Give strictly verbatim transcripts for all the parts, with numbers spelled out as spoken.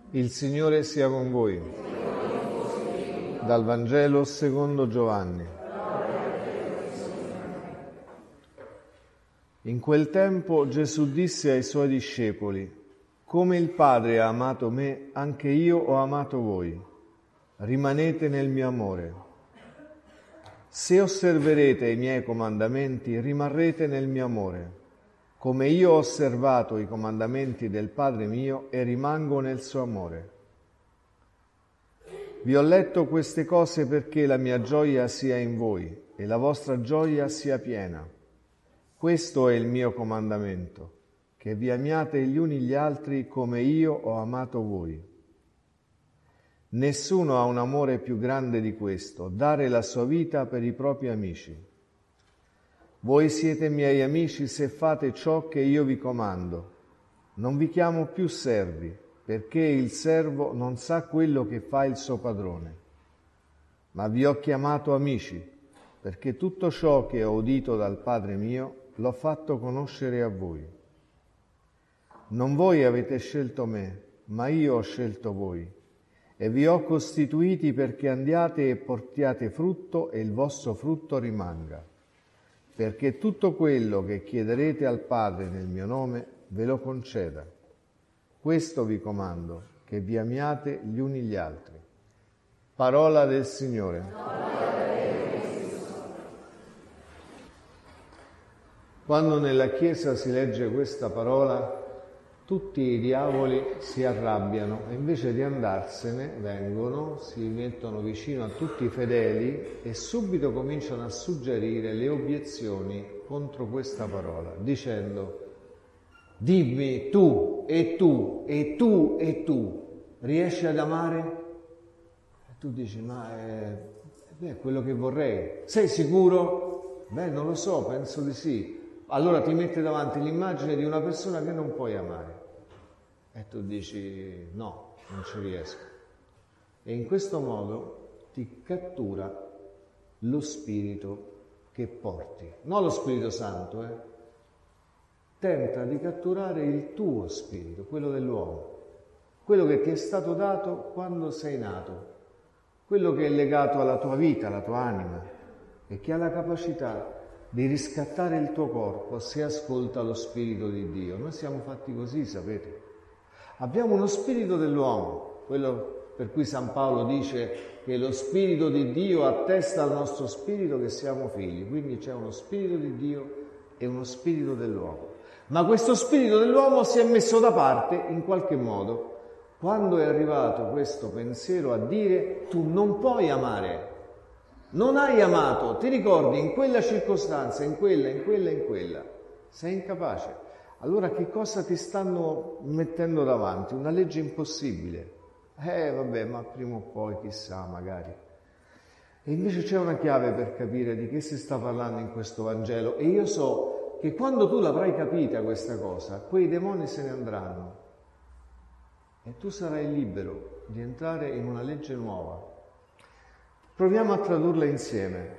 Il Signore sia con voi. Dal Vangelo secondo Giovanni. In quel tempo Gesù disse ai suoi discepoli: come il Padre ha amato me, anche io ho amato voi. Rimanete nel mio amore. Se osserverete i miei comandamenti, rimarrete nel mio amore, come io ho osservato i comandamenti del Padre mio e rimango nel suo amore. Vi ho letto queste cose perché la mia gioia sia in voi e la vostra gioia sia piena. Questo è il mio comandamento, che vi amiate gli uni gli altri come io ho amato voi. Nessuno ha un amore più grande di questo, dare la sua vita per i propri amici. Voi siete miei amici se fate ciò che io vi comando. Non vi chiamo più servi, perché il servo non sa quello che fa il suo padrone. Ma vi ho chiamato amici, perché tutto ciò che ho udito dal Padre mio l'ho fatto conoscere a voi. Non voi avete scelto me, ma io ho scelto voi, e vi ho costituiti perché andiate e portiate frutto e il vostro frutto rimanga. Perché tutto quello che chiederete al Padre nel mio nome ve lo conceda. Questo vi comando, che vi amiate gli uni gli altri. Parola del Signore. Quando nella Chiesa si legge questa parola, tutti i diavoli si arrabbiano e invece di andarsene vengono, si mettono vicino a tutti i fedeli e subito cominciano a suggerire le obiezioni contro questa parola, dicendo: dimmi tu e tu e tu e tu, riesci ad amare? E tu dici: ma è, è quello che vorrei. Sei sicuro? Beh, non lo so, penso di sì. Allora ti mette davanti l'immagine di una persona che non puoi amare. E tu dici: no, non ci riesco. E in questo modo ti cattura lo spirito che porti. Non lo Spirito Santo, eh. Tenta di catturare il tuo spirito, quello dell'uomo, quello che ti è stato dato quando sei nato, quello che è legato alla tua vita, alla tua anima, e che ha la capacità di riscattare il tuo corpo se ascolta lo Spirito di Dio. Noi siamo fatti così, sapete. Abbiamo uno spirito dell'uomo, quello per cui San Paolo dice che lo Spirito di Dio attesta al nostro spirito che siamo figli. Quindi c'è uno spirito di Dio e uno spirito dell'uomo. Ma questo spirito dell'uomo si è messo da parte in qualche modo quando è arrivato questo pensiero a dire: tu non puoi amare. Non hai amato, ti ricordi, in quella circostanza, in quella, in quella, in quella. Sei incapace. Allora che cosa ti stanno mettendo davanti? Una legge impossibile. Eh vabbè, ma prima o poi, chissà, magari. E invece c'è una chiave per capire di che si sta parlando in questo Vangelo. E io so che quando tu l'avrai capita questa cosa, quei demoni se ne andranno. E tu sarai libero di entrare in una legge nuova. Proviamo a tradurla insieme.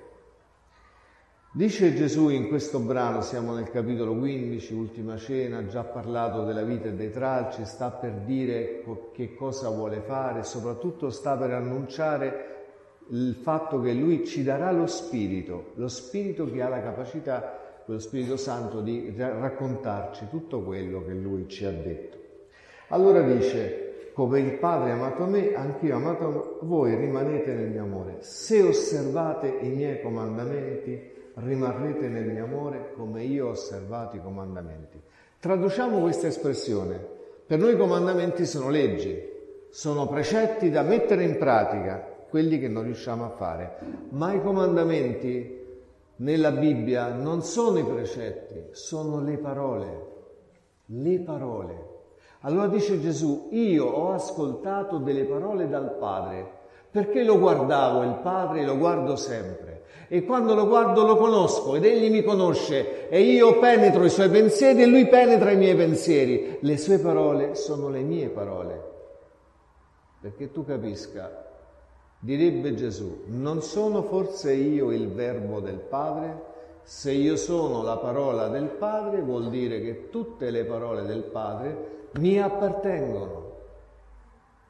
Dice Gesù in questo brano, siamo nel capitolo quindici, ultima cena, ha già parlato della vita e dei tralci, sta per dire che cosa vuole fare, soprattutto sta per annunciare il fatto che Lui ci darà lo Spirito, lo Spirito che ha la capacità, quello Spirito Santo, di raccontarci tutto quello che Lui ci ha detto. Allora dice: come il Padre ha amato me, anch'io ho amato voi, rimanete nel mio amore. Se osservate i miei comandamenti, rimarrete nel mio amore come io ho osservato i comandamenti. Traduciamo questa espressione. Per noi i comandamenti sono leggi, sono precetti da mettere in pratica, quelli che non riusciamo a fare. Ma i comandamenti nella Bibbia non sono i precetti, sono le parole. Le parole. Allora dice Gesù: io ho ascoltato delle parole dal Padre, perché lo guardavo il Padre e lo guardo sempre. E quando lo guardo lo conosco ed egli mi conosce e io penetro i suoi pensieri e lui penetra i miei pensieri. Le sue parole sono le mie parole. Perché tu capisca, direbbe Gesù: non sono forse io il verbo del Padre? Se io sono la parola del Padre, vuol dire che tutte le parole del Padre mi appartengono.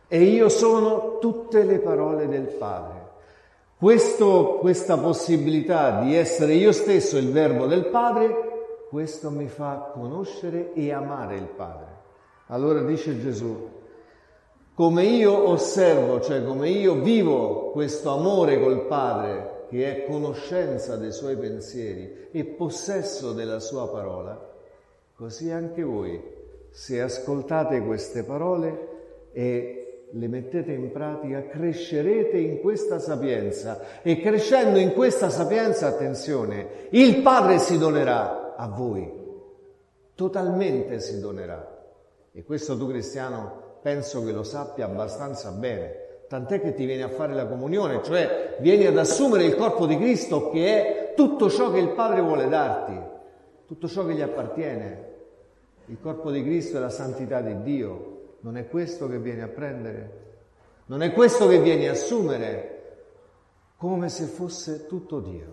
e io sono tutte le parole del Padre. Questo, questa possibilità di essere io stesso il Verbo del Padre, questo mi fa conoscere e amare il Padre. Allora dice Gesù, come io osservo, cioè come io vivo questo amore col Padre, che è conoscenza dei Suoi pensieri e possesso della Sua parola, così anche voi, se ascoltate queste parole e le mettete in pratica, crescerete in questa sapienza. E crescendo in questa sapienza, attenzione, il Padre si donerà a voi, totalmente si donerà. E questo tu cristiano penso che lo sappia abbastanza bene, tant'è che ti vieni a fare la comunione, cioè vieni ad assumere il corpo di Cristo, che è tutto ciò che il Padre vuole darti, tutto ciò che gli appartiene. Il corpo di Cristo è la santità di Dio. Non è questo che vieni a prendere? Non è questo che vieni a assumere? Come se fosse tutto Dio.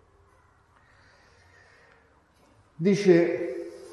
Dice,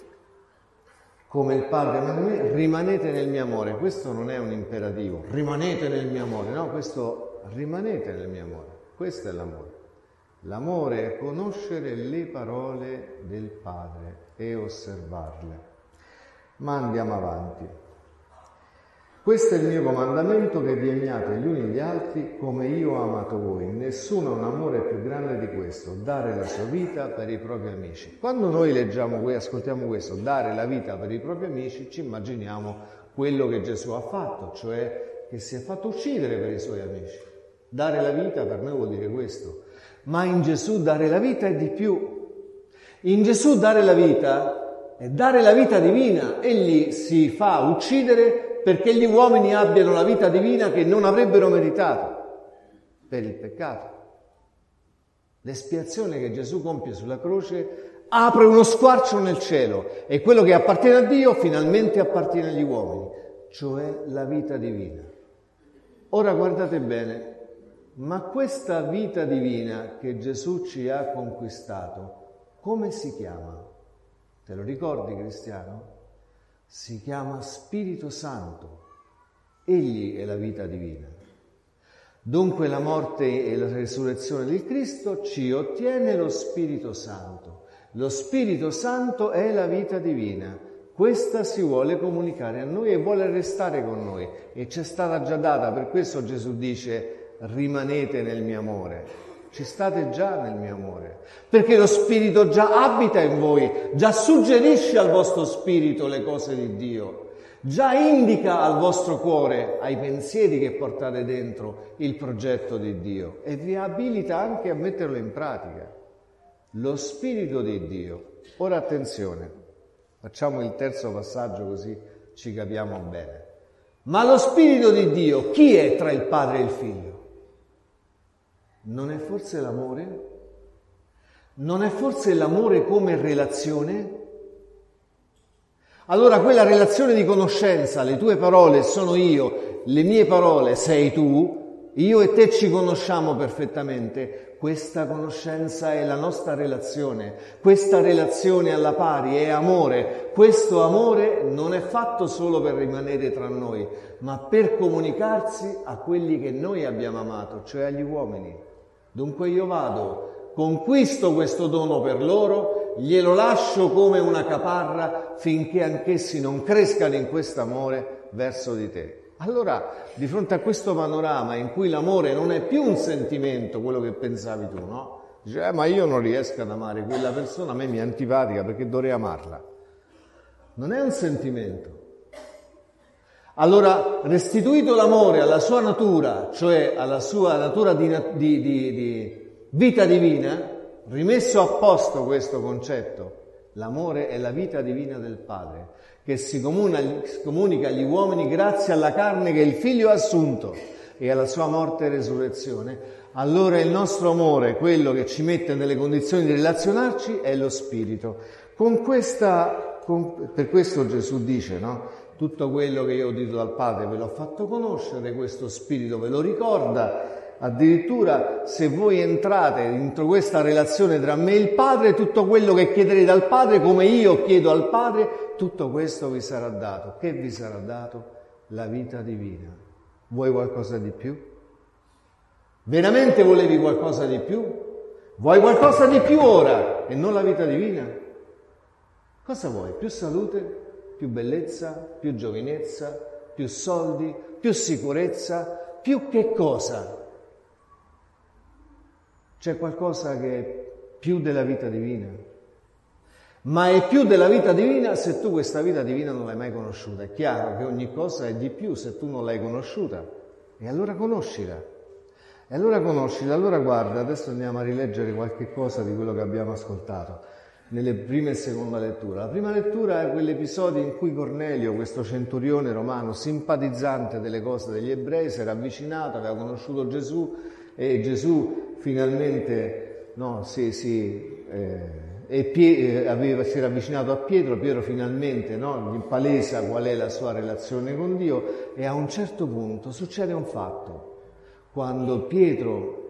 come il Padre ama me, rimanete nel mio amore. Questo non è un imperativo, rimanete nel mio amore, no, questo rimanete nel mio amore. Questo è l'amore. L'amore è conoscere le parole del Padre e osservarle. Ma andiamo avanti. Questo è il mio comandamento, che vi amiate gli uni gli altri come io ho amato voi. Nessuno ha un amore più grande di questo, dare la sua vita per i propri amici. Quando noi leggiamo e ascoltiamo questo, dare la vita per i propri amici, ci immaginiamo quello che Gesù ha fatto, cioè che si è fatto uccidere per i suoi amici. Dare la vita per noi vuol dire questo. Ma in Gesù dare la vita è di più. In Gesù dare la vita è dare la vita divina. Egli si fa uccidere perché gli uomini abbiano la vita divina che non avrebbero meritato per il peccato. L'espiazione che Gesù compie sulla croce apre uno squarcio nel cielo e quello che appartiene a Dio finalmente appartiene agli uomini, cioè la vita divina. Ora guardate bene, ma questa vita divina che Gesù ci ha conquistato, come si chiama? Te lo ricordi, cristiano? Si chiama Spirito Santo. Egli è la vita divina. Dunque la morte e la resurrezione di Cristo ci ottiene lo Spirito Santo. Lo Spirito Santo è la vita divina. Questa si vuole comunicare a noi e vuole restare con noi. E ci è stata già data, per questo Gesù dice: rimanete nel mio amore. Ci state già nel mio amore, perché lo Spirito già abita in voi, già suggerisce al vostro spirito le cose di Dio, già indica al vostro cuore, ai pensieri che portate dentro, il progetto di Dio e vi abilita anche a metterlo in pratica. Lo Spirito di Dio. Ora attenzione, facciamo il terzo passaggio così ci capiamo bene. Ma lo Spirito di Dio, chi è tra il Padre e il Figlio? Non è forse l'amore? Non è forse l'amore come relazione? Allora quella relazione di conoscenza, le tue parole sono io, le mie parole sei tu, io e te ci conosciamo perfettamente. Questa conoscenza è la nostra relazione, questa relazione alla pari è amore. Questo amore non è fatto solo per rimanere tra noi, ma per comunicarsi a quelli che noi abbiamo amato, cioè agli uomini. Dunque io vado, conquisto questo dono per loro, glielo lascio come una caparra finché anch'essi non crescano in questo amore verso di te. Allora, di fronte a questo panorama in cui l'amore non è più un sentimento, quello che pensavi tu, no? Dici, eh, ma io non riesco ad amare quella persona, a me mi è antipatica perché dovrei amarla. Non è un sentimento. Allora, restituito l'amore alla sua natura, cioè alla sua natura di, di, di, di vita divina, rimesso a posto questo concetto, l'amore è la vita divina del Padre, che si comunica agli uomini grazie alla carne che il Figlio ha assunto e alla sua morte e resurrezione. Allora il nostro amore, quello che ci mette nelle condizioni di relazionarci, è lo Spirito. Con questa, con, per questo Gesù dice, no? Tutto quello che io ho udito dal Padre ve l'ho fatto conoscere, questo Spirito ve lo ricorda. Addirittura se voi entrate dentro questa relazione tra me e il Padre, tutto quello che chiederete al Padre, come io chiedo al Padre, tutto questo vi sarà dato. Che vi sarà dato? La vita divina. Vuoi qualcosa di più? Veramente volevi qualcosa di più? Vuoi qualcosa di più ora e non la vita divina? Cosa vuoi? Più salute? Più bellezza? Più giovinezza? Più soldi? Più sicurezza? Più che cosa? C'è qualcosa che è più della vita divina? Ma è più della vita divina se tu questa vita divina non l'hai mai conosciuta. È chiaro che ogni cosa è di più se tu non l'hai conosciuta. E allora conoscila. E allora conoscila. Allora guarda, adesso andiamo a rileggere qualche cosa di quello che abbiamo ascoltato nelle prime e seconda lettura. La prima lettura è quell'episodio in cui Cornelio, questo centurione romano, simpatizzante delle cose degli ebrei, si era avvicinato, aveva conosciuto Gesù e Gesù finalmente no, si... si eh, e Pie- aveva, si era avvicinato a Pietro, Pietro finalmente no, gli palesa qual è la sua relazione con Dio e a un certo punto succede un fatto. Quando Pietro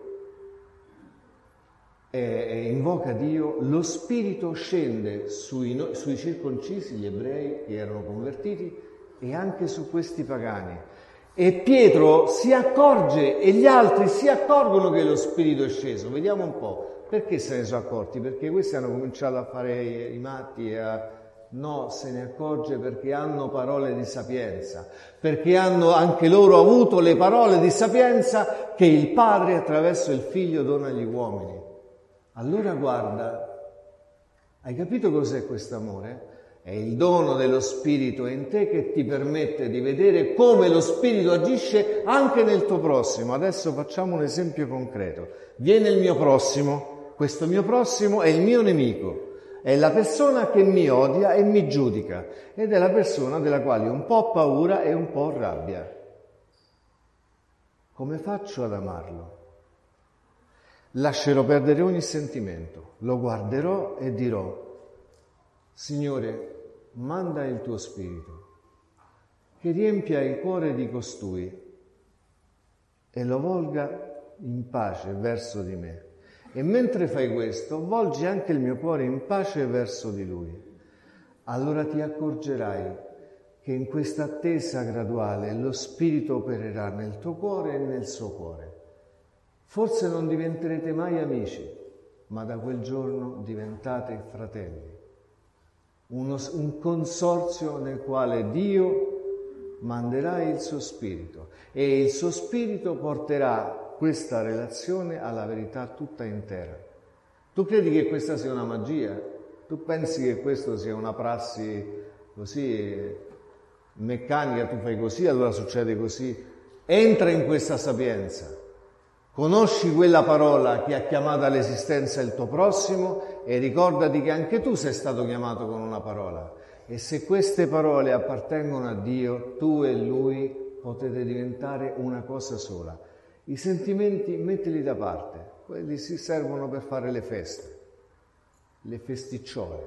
eh, invoca Dio, lo Spirito scende sui, no, sui circoncisi, gli ebrei che erano convertiti, e anche su questi pagani. E Pietro si accorge e gli altri si accorgono che lo Spirito è sceso. Vediamo un po'. Perché se ne sono accorti? Perché questi hanno cominciato a fare i matti e a... No, se ne accorge perché hanno parole di sapienza, perché hanno anche loro avuto le parole di sapienza che il Padre attraverso il Figlio dona agli uomini. Allora guarda, hai capito cos'è quest'amore? È il dono dello Spirito in te che ti permette di vedere come lo Spirito agisce anche nel tuo prossimo. Adesso facciamo un esempio concreto. Viene il mio prossimo. Questo mio prossimo è il mio nemico, è la persona che mi odia e mi giudica ed è la persona della quale ho un po' paura e un po' rabbia. Come faccio ad amarlo? Lascerò perdere ogni sentimento, lo guarderò e dirò: Signore, manda il tuo Spirito che riempia il cuore di costui e lo volga in pace verso di me. E mentre fai questo, volgi anche il mio cuore in pace verso di lui. Allora ti accorgerai che in questa attesa graduale lo Spirito opererà nel tuo cuore e nel suo cuore. Forse non diventerete mai amici, ma da quel giorno diventate fratelli. Uno, un consorzio nel quale Dio manderà il suo Spirito e il suo Spirito porterà questa relazione alla verità tutta intera. Tu credi che questa sia una magia? Tu pensi che questo sia una prassi così meccanica, tu fai così, allora succede così? Entra in questa sapienza, conosci quella parola che ha chiamato all'esistenza il tuo prossimo e ricordati che anche tu sei stato chiamato con una parola. E se queste parole appartengono a Dio, tu e Lui potete diventare una cosa sola. I sentimenti mettili da parte, quelli si servono per fare le feste, le festicciole.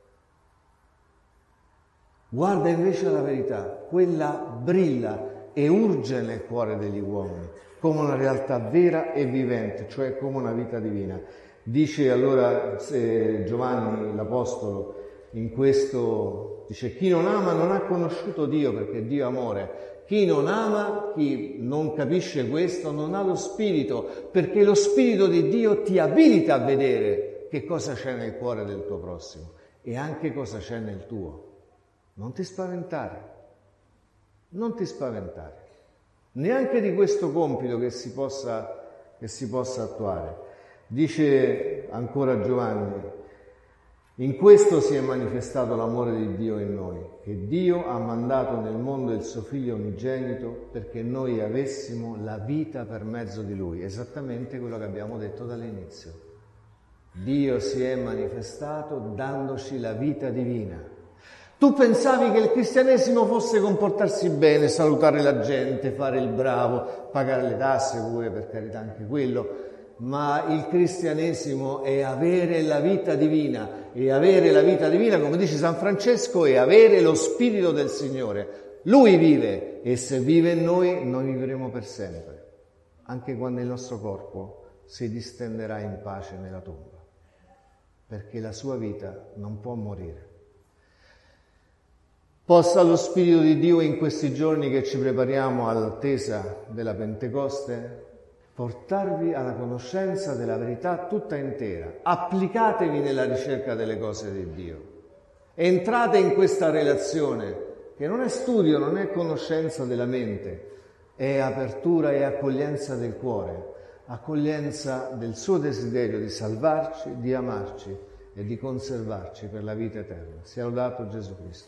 Guarda invece la verità, quella brilla e urge nel cuore degli uomini, come una realtà vera e vivente, cioè come una vita divina. Dice allora eh, Giovanni l'Apostolo in questo, dice: chi non ama non ha conosciuto Dio, perché Dio è amore. Chi non ama, chi non capisce questo, non ha lo Spirito, perché lo Spirito di Dio ti abilita a vedere che cosa c'è nel cuore del tuo prossimo e anche cosa c'è nel tuo. Non ti spaventare, non ti spaventare, neanche di questo compito che si possa, che si possa attuare. Dice ancora Giovanni: in questo si è manifestato l'amore di Dio in noi, che Dio ha mandato nel mondo il suo Figlio unigenito perché noi avessimo la vita per mezzo di Lui. Esattamente quello che abbiamo detto dall'inizio. Dio si è manifestato dandoci la vita divina. Tu pensavi che il cristianesimo fosse comportarsi bene, salutare la gente, fare il bravo, pagare le tasse pure, per carità, anche quello. Ma il cristianesimo è avere la vita divina, e avere la vita divina, come dice San Francesco, è avere lo Spirito del Signore. Lui vive, e se vive in noi, noi vivremo per sempre, anche quando il nostro corpo si distenderà in pace nella tomba, perché la sua vita non può morire. Possa lo Spirito di Dio in questi giorni che ci prepariamo all'attesa della Pentecoste portarvi alla conoscenza della verità tutta intera. Applicatevi nella ricerca delle cose di Dio. Entrate in questa relazione che non è studio, non è conoscenza della mente, è apertura e accoglienza del cuore, accoglienza del suo desiderio di salvarci, di amarci e di conservarci per la vita eterna. Sia lodato Gesù Cristo.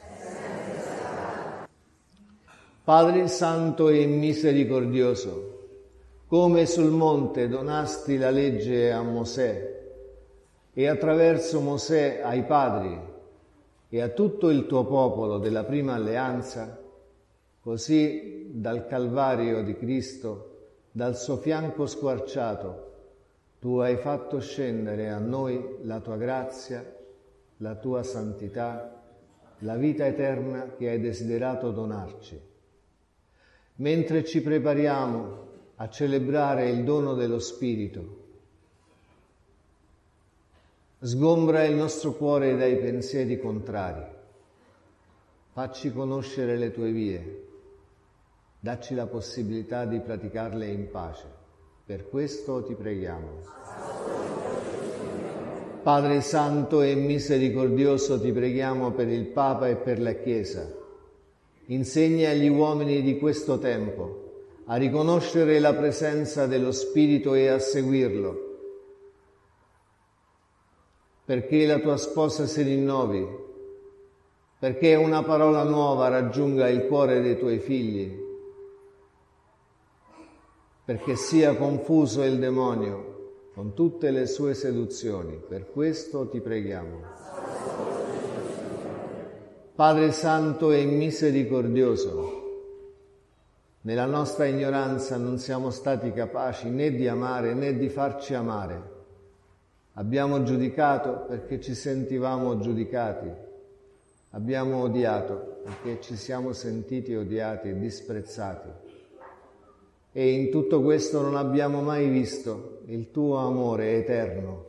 Padre Santo e Misericordioso, come sul monte donasti la legge a Mosè e attraverso Mosè ai padri e a tutto il tuo popolo della prima alleanza, così dal Calvario di Cristo, dal suo fianco squarciato, tu hai fatto scendere a noi la tua grazia, la tua santità, la vita eterna che hai desiderato donarci. Mentre ci prepariamo a celebrare il dono dello Spirito, sgombra il nostro cuore dai pensieri contrari, facci conoscere le tue vie, dacci la possibilità di praticarle in pace. Per questo ti preghiamo. Padre Santo e Misericordioso, ti preghiamo per il Papa e per la Chiesa. Insegna agli uomini di questo tempo a riconoscere la presenza dello Spirito e a seguirlo, perché la tua sposa si rinnovi, perché una parola nuova raggiunga il cuore dei tuoi figli, perché sia confuso il demonio con tutte le sue seduzioni. Per questo ti preghiamo. Padre Santo e Misericordioso, nella nostra ignoranza non siamo stati capaci né di amare né di farci amare. Abbiamo giudicato perché ci sentivamo giudicati. Abbiamo odiato perché ci siamo sentiti odiati e disprezzati. E in tutto questo non abbiamo mai visto il tuo amore eterno.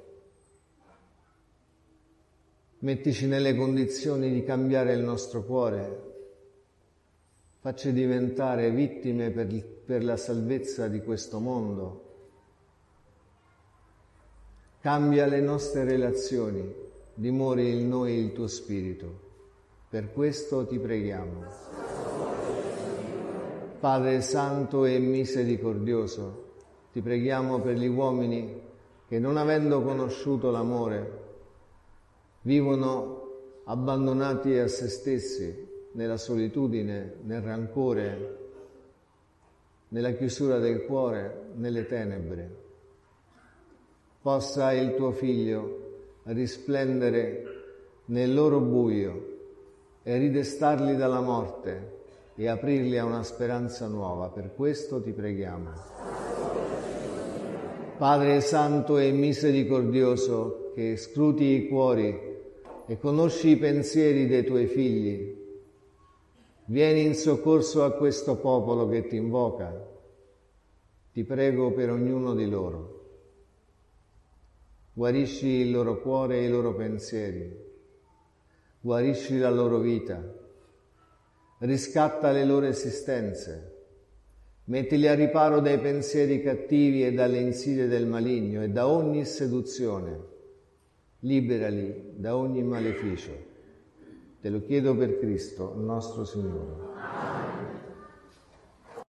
Mettici nelle condizioni di cambiare il nostro cuore. Facci diventare vittime per, per la salvezza di questo mondo. Cambia le nostre relazioni, dimori in noi il tuo Spirito. Per questo ti preghiamo. Padre Santo e Misericordioso, ti preghiamo per gli uomini che, non avendo conosciuto l'amore, vivono abbandonati a se stessi, nella solitudine, nel rancore, nella chiusura del cuore, nelle tenebre. Possa il tuo Figlio risplendere nel loro buio e ridestarli dalla morte e aprirli a una speranza nuova. Per questo ti preghiamo. Padre Santo e Misericordioso, che scruti i cuori e conosci i pensieri dei tuoi figli, vieni in soccorso a questo popolo che ti invoca. Ti prego per ognuno di loro. Guarisci il loro cuore e i loro pensieri. Guarisci la loro vita. Riscatta le loro esistenze. Mettili a riparo dai pensieri cattivi e dalle insidie del maligno e da ogni seduzione. Liberali da ogni maleficio. Te lo chiedo per Cristo, nostro Signore.